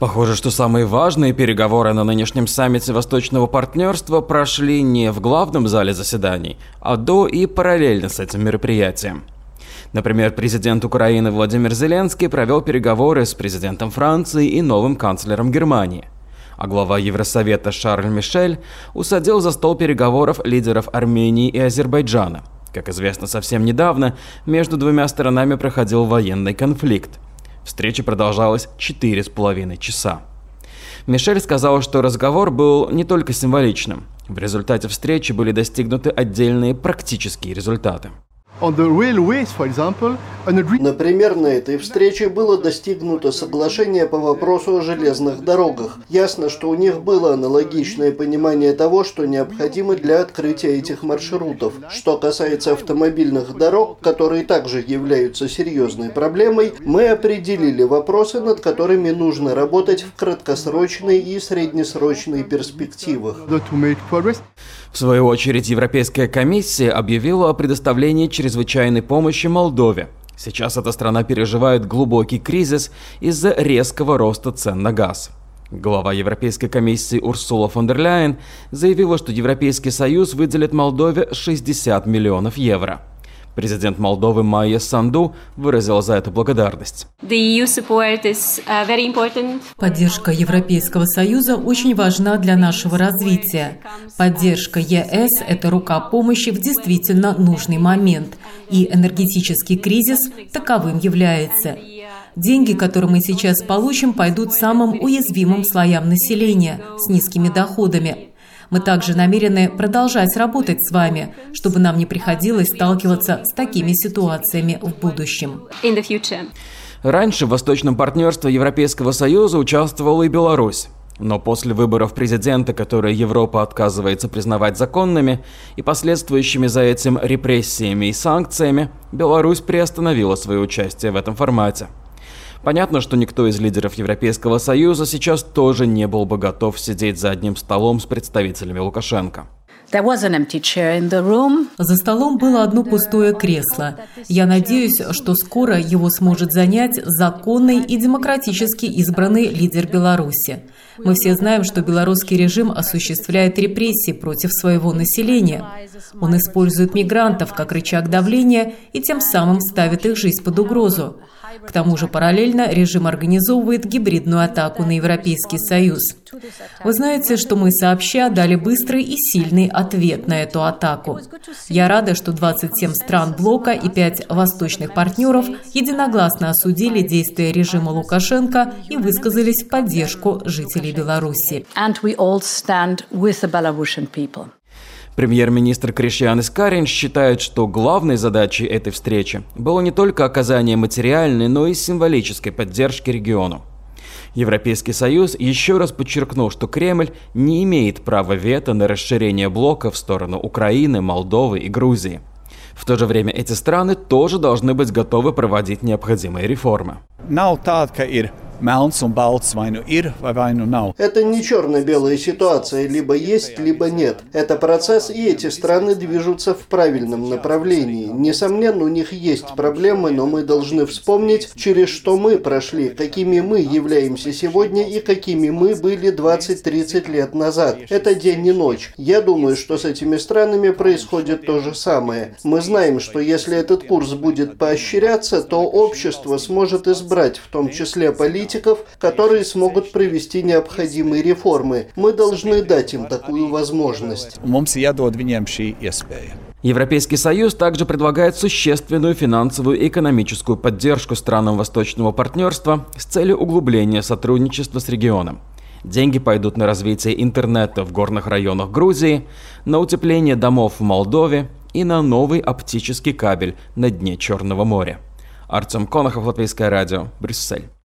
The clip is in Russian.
Похоже, что самые важные переговоры на нынешнем саммите Восточного партнерства прошли не в главном зале заседаний, а до и параллельно с этим мероприятием. Например, президент Украины Владимир Зеленский провел переговоры с президентом Франции и новым канцлером Германии. А глава Евросовета Шарль Мишель усадил за стол переговоров лидеров Армении и Азербайджана. Как известно, совсем недавно между двумя сторонами проходил военный конфликт. Встреча продолжалась 4,5 часа. Мишель сказал, что разговор был не только символичным. В результате встречи были достигнуты отдельные практические результаты. Например, на этой встрече было достигнуто соглашение по вопросу о железных дорогах. Ясно, что у них было аналогичное понимание того, что необходимо для открытия этих маршрутов. Что касается автомобильных дорог, которые также являются серьезной проблемой, мы определили вопросы, над которыми нужно работать в краткосрочной и среднесрочной перспективах. В свою очередь, Европейская комиссия объявила о предоставлении чрезвычайной помощи Молдове. Сейчас эта страна переживает глубокий кризис из-за резкого роста цен на газ. Глава Европейской комиссии Урсула фон дер Ляйен заявила, что Европейский Союз выделит Молдове 60 миллионов евро. Президент Молдовы Майя Санду выразила за это благодарность. Поддержка Европейского Союза очень важна для нашего развития. Поддержка ЕС – это рука помощи в действительно нужный момент, и энергетический кризис таковым является. Деньги, которые мы сейчас получим, пойдут самым уязвимым слоям населения с низкими доходами. Мы также намерены продолжать работать с вами, чтобы нам не приходилось сталкиваться с такими ситуациями в будущем. Раньше в Восточном партнерстве Европейского Союза участвовала и Беларусь. Но после выборов президента, которые Европа отказывается признавать законными, и последствующими за этим репрессиями и санкциями, Беларусь приостановила свое участие в этом формате. Понятно, что никто из лидеров Европейского Союза сейчас тоже не был бы готов сидеть за одним столом с представителями Лукашенко. За столом было одно пустое кресло. Я надеюсь, что скоро его сможет занять законный и демократически избранный лидер Беларуси. Мы все знаем, что белорусский режим осуществляет репрессии против своего населения. Он использует мигрантов как рычаг давления и тем самым ставит их жизнь под угрозу. К тому же параллельно режим организовывает гибридную атаку на Европейский Союз. Вы знаете, что мы сообща дали быстрый и сильный ответ на эту атаку. Я рада, что 27 стран блока и 5 восточных партнеров единогласно осудили действия режима Лукашенко и высказались в поддержку жителей Беларуси. Премьер-министр Кришьянис Каринч считает, что главной задачей этой встречи было не только оказание материальной, но и символической поддержки региону. Европейский Союз еще раз подчеркнул, что Кремль не имеет права вето на расширение блока в сторону Украины, Молдовы и Грузии. В то же время эти страны тоже должны быть готовы проводить необходимые реформы. Это не черно-белая ситуация, либо есть, либо нет. Это процесс, и эти страны движутся в правильном направлении. Несомненно, у них есть проблемы, но мы должны вспомнить, через что мы прошли, какими мы являемся сегодня и какими мы были 20-30 лет назад. Это день и ночь. Я думаю, что с этими странами происходит то же самое. Мы знаем, что если этот курс будет поощряться, то общество сможет избрать, в том числе политиков, которые смогут провести необходимые реформы. Мы должны дать им такую возможность. Европейский Союз также предлагает существенную финансовую и экономическую поддержку странам Восточного партнерства с целью углубления сотрудничества с регионом. Деньги пойдут на развитие интернета в горных районах Грузии, на утепление домов в Молдове и на новый оптический кабель на дне Черного моря. Артем Конохов, Латвийское радио, Брюссель.